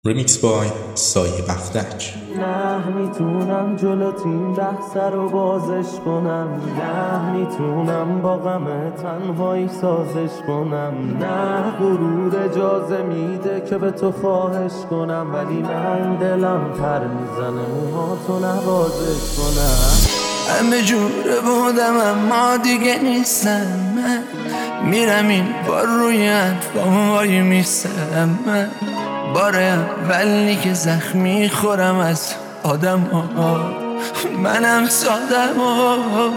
ریمیکس بای سایه بختک. نه میتونم جلو تیم بحث رو بازش کنم، نه میتونم با غم تنهایی سازش کنم، نه غرور اجازه میده که به تو خواهش کنم، ولی من دلم پر میزنه موهاتو نوازش کنم. همه جور بودم اما دیگه نیستم، من میرم این بار روی حرفام وای میستم، من بار اولی که زخمی خورم از آدم ها، منم سادم ها،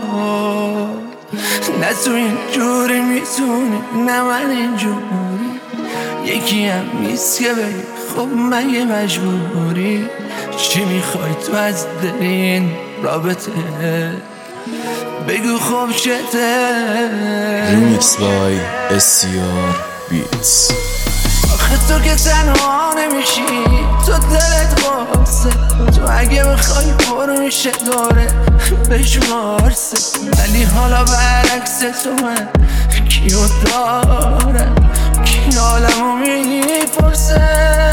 نه تو این جوری میتونی نه من این جوری، یکی هم نیست که بگی خب مگه مجبوری، چی میخوای تو از دل این رابطه بگو خب چته. ریمیکس بای SCR بیتس. آخه تو که تنها نمیشی، تو دلت قاسه، تو اگه بخوای برو میشه داره بشمارسه، ولی حالا برعکس تو من کیو دارم، کی حالمو میپرسه.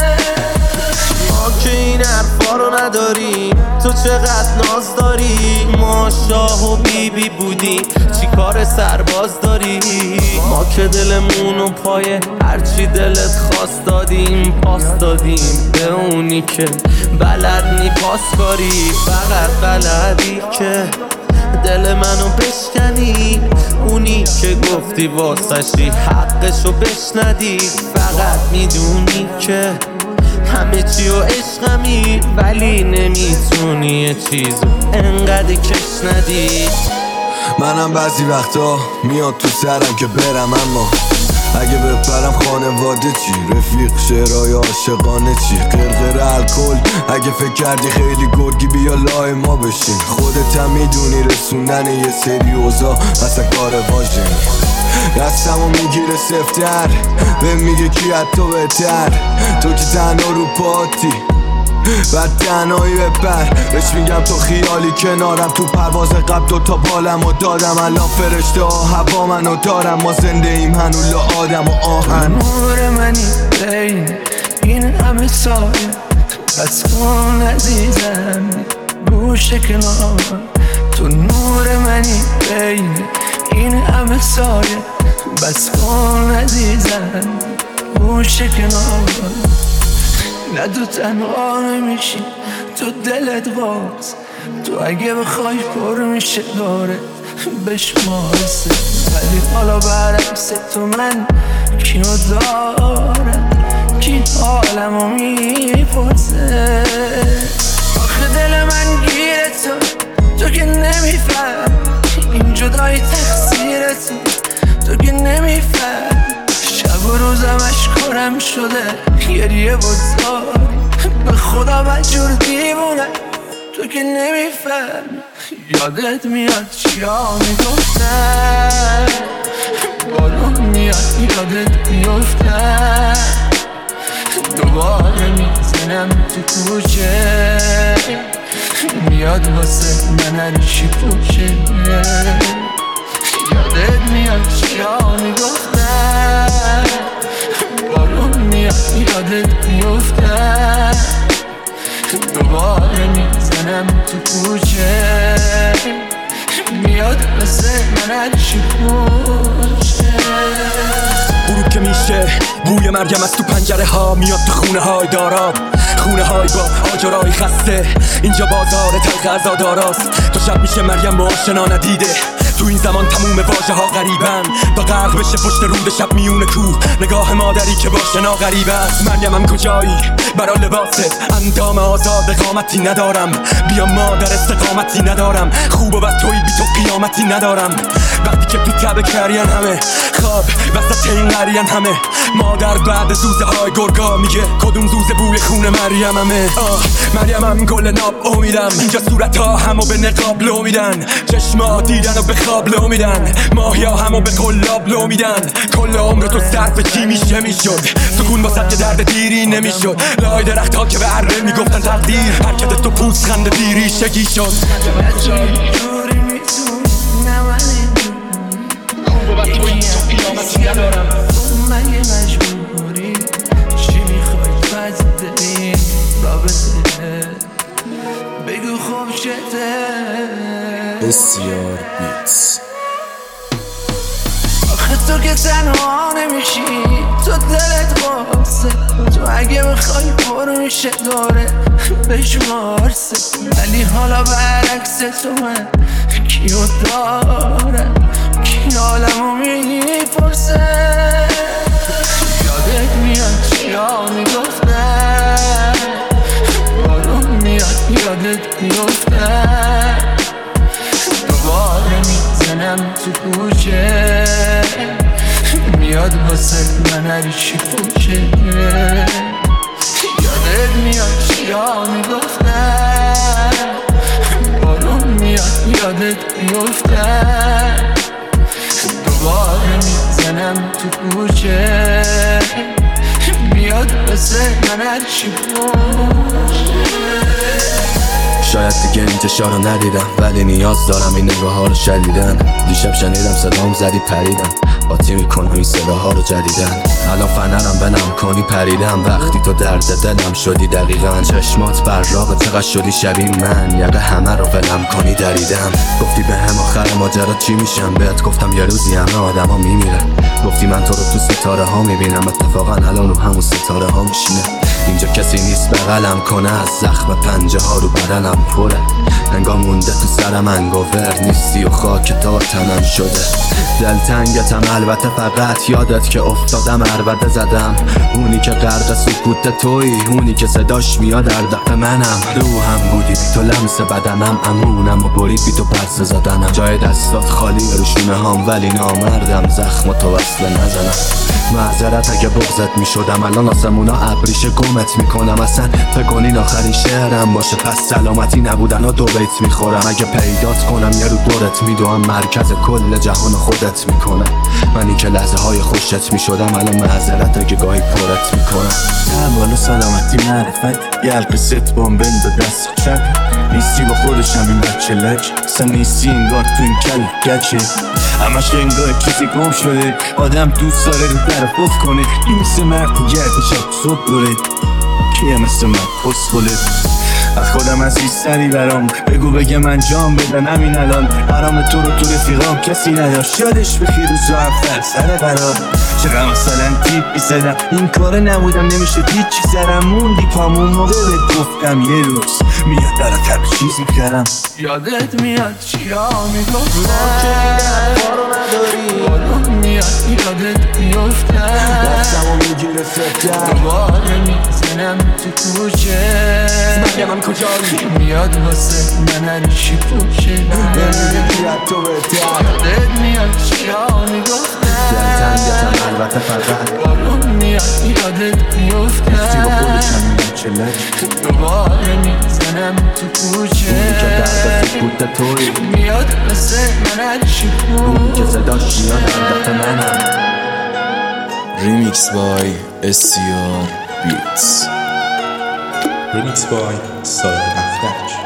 ما که این حرفا رو نداریم، تو چقدر ناز داری، ما شاه و بیبی بودیم چی کار سرباز داری، ما که دلمون و پای هرچی دلت خواست دادیم پاس دادیم به اونی که بلد نی پاس کاری، فقط بلدی که دل منو بشکنی، اونی که گفتی واسشی حقشو بشندی، فقط میدونی که همه چی و عشقمی، ولی نمیتونی یه چیزو انقدر کش ندی. منم بعضی وقتا میاد تو سرم که برم، اما اگه بپرم خانواده چی، رفیق شعرهای عاشقانه چی، قرقر الکل اگه فکر کردی خیلی گرگی بیا لای ما بشین، خودت هم میدونی رسوندن یه سری اوضاع اصلا کار واژنی، دستمو میگیره سفتر به میگه کی از تو بهتر، تو که تنها رو پاتی بعد تنهایی بپر، بهش میگم تو خیالی کنارم، تو پرواز قبل دوتا بالمو دادم، الان فرشته ها هوا منو دارم، ما زنده ایم هنوز آدم و آهن. نور منی بین این همه سایه، بس کن عزیزم گوش کنار، تو نور منی بین این همه سایه، بس کن عزیزم گوش کنار، نه تو تنها نمیشی تو دلت باز، تو اگه بخوای پر میشه داره بشمارسه، ولی حالا برعکس تو من کیو دارم، کی حالمو میپرسه. آخه دل من گیره تو که نمیفهم، این جدایی تقصیر تو که نمیفهم، شب و روزم اشکارم شده گریه بزاری، به خدا بدجور دیوونه تو که نمیفهم، یادت میاد چیا میگفتن، بالون میاد یادت میفتن، دوباره میزنم تو کوچه میاد واسه من هرچی پوچه، یادت میاد چیا میگفتن، بالون میاد یادت میفتن، دوباره میزنم تو کوچه میاد واسه من هرچی پوچه. غروب که میشه بوی مریم از تو پنجره ها میاد تو خونه های دارام، خونه های با آجرای خسته، اینجا بازار تلخ عزاداراست، تا شب میشه مریم با آشنا ندیده، تو این زمان تموم واژه ها غریبن، تا غرق بشه پشت رود شب میونه کوه، نگاه مادری که با شنا غریب است. مریم هم کجایی برا لباست، اندام آزاد قامتی ندارم، بیا مادر استقامتی ندارم، خوب و بد توی بی تو قیامتی ندارم، وقتی که تو تب کرین همه خواب وسط این قریان همه، مادر بعد زوزه های گرگا میگه کدوم زوزه بوی خون مریم همه. مریم هم گل ناب امیدم، اینجا صورت ها همو به نقاب لو میدن، چشما دیدن و به خواب لو میدن، ماهیا همو به قلاب لو میدن، کل عمر تو صرف چی میشه میشد، سکون واسه که درد دیری نمیشد، لای درخت ها که به اره میگفتن تقدیر، حرکت تو پوست خنده دیری شگی شد. جوری میتونی نه من خوب و بد توی تو قیامتی ندارم، مگه مجبوری، چی میخوای تو از دلی رابطه بگو خوب شده SCR Beats. آخه تو که تنها نمیشی، تو دلت قاسه، تو اگه بخوای برو میشه داره بشمارسه، ولی حالا برعکس تو من کیو دارم، کی حالمو میپرسه. یادت میاد چیا میگفتن، بارون میاد یادت میفتن، دوباره میزنم تو کوچه، میاد واسه من هر چی پوچه. یادت میاد چیا میگفتن، بارون میاد یادت میفتن، دوباره میزنم تو کوچه، میاد واسه من هر چی پوچه. شاید دیگه انتشار رو ندیدم، ولی نیاز دارم این نگاه ها رو شدیدن. دیشب شنیدم صدام زدی پریدم، قاطی میکنم این صداها رو جدیدن. الان فنرم بنم کنی پریدم، وقتی تو درد دلم شدی دقیقا. چشمات براغ چقدر شدی شبیه من، یقه همه رو ولم کنی دریدم. گفتی به هم آخر ماجرا چی میشم، بهت گفتم یه روزی همه آدم ها میمیرن. گفتی من تو رو تو ستاره ها میبینم، اتفاقا الان رو همون ستاره ها میشینه. اینجا کسی نیست بغلم کنه، از زخم پنجه ها رو بدنم پره. انگار مونده تو سرم انگوور نیستی و خاک تا تنم شده. دلتنگتم البته، فقط یادت که افتادم عربده زدم. اونی که غرق سکوت توی، اونی که صداش میاد در دفع منم. روحم بودی بی تو لمس بدنم، امونم و برید بی تو پرس زدنم. جای دستات خالی روشونه هام، ولی نامردم زخم تو وصله نزنم. معذرت اگه بغضت میشدم، الان آسمونا ابریشه گمت میکنم. اصلا فکر کنین آخرین شعرم باشه، پس سلامتی نبودن و دو بیت میخورم. اگه پیدات کنم یه رو دورت میدوم، مرکز کل جهان خودت میکنم. منی که لحظه های خوشت میشدم، الان معذرت اگه گاهی پرت میکنم. اول سلامتی معرفت، یه حلقه ست بامبل به دست چپ. نیستی با خودشم این بچه لک، اصلا نیستی انگار تو این کل گچه. همش انگار چیزی گم شده، آدم دوست داره رو طرف افت کنه. این مثل مرد گرد شب صبح دوره، کیه مثل من پس بوله. از خودم عزیزتری برام بگو بگه من جام بدن همین الان. حرام تو رو تو رفیقام کسی نداشت، یادش بخیر روزا اول سر قرار. چقدر مثلا تیپ بیزدم، این کاره نبودم نمیشد هیچی سرم. موندی پامون موقع بهت گفتم یه روز میاد براتر به چیز میکردم. یادت میاد چیا میگفتن، بارون میاد یادت میفتن، دستمو میگیره فتر، دوباره میزنم تو کوچه، مریم کجایی؟ میاد واسه من هر چی پوچه. یادت تو بهتر، یادت میاد چیا میگفتن، دلتنگتم البته، فقط بارون میاد یادت نیستی با خودشم این میفتن، بچه لک. دوباره میزنم تو کوچه، اونی که درد سکوت توی، میاد واسه من هر چی اونی که پوچه. صداش میاد در دفع منم. Remix by SCR Beats. Remix by سایه بختک.